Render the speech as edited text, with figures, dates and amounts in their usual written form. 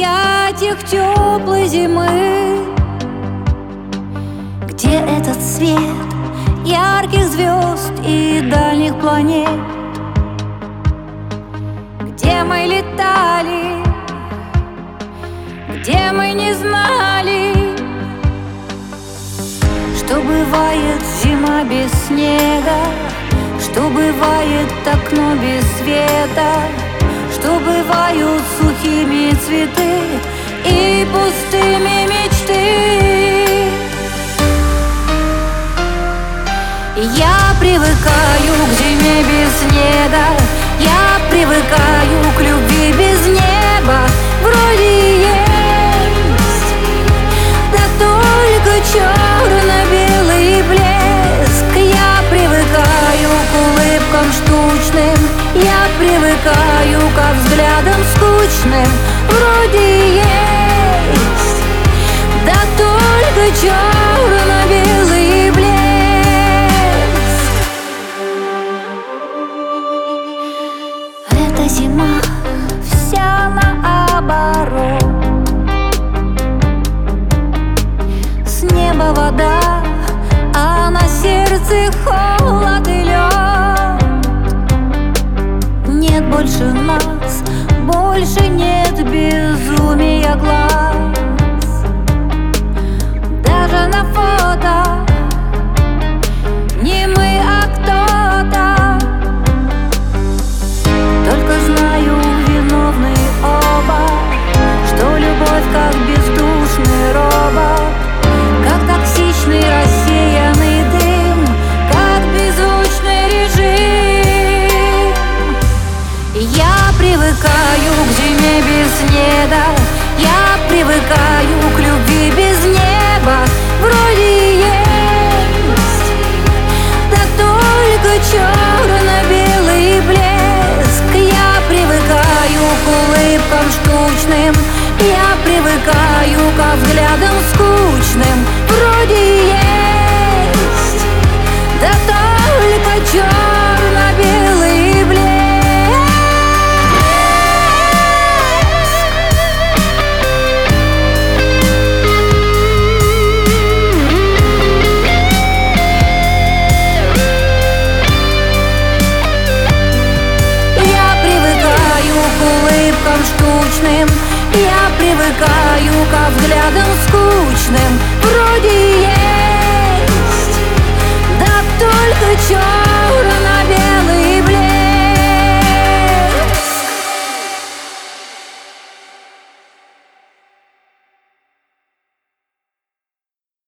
объятиях теплой зимы, где этот свет ярких звезд и дальних планет, где мы летали, где мы не знали, что бывает зима без снега, что бывает окно без света, что бывают сухими цветы и пустыми мечты. Я привыкаю к зиме без снега, я привыкаю к любви без неба. Вроде есть, да только черно-белый блеск. Я привыкаю к улыбкам штучным, я привыкаю ко взглядам скучным. Вроде есть, да только черно-белый блеск. Эта зима вся наоборот. С неба вода, а на сердце холод и лед. Нет больше нас, больше нет безумия глаз. Даже на фото не мы, а кто-то. Только знаю, виновны оба, что любовь как бездушный робот, как токсичный рассеянный дым, как беззвучный режим. Я привыкаю к зиме без снега, я привыкаю к любви без неба. Вроде есть, да только черно-белый блеск. Я привыкаю к улыбкам штучным, я привыкаю ко взглядам скучным. Вроде есть, да только черно-белый блеск. Штучным, я привыкаю ко взглядам скучным.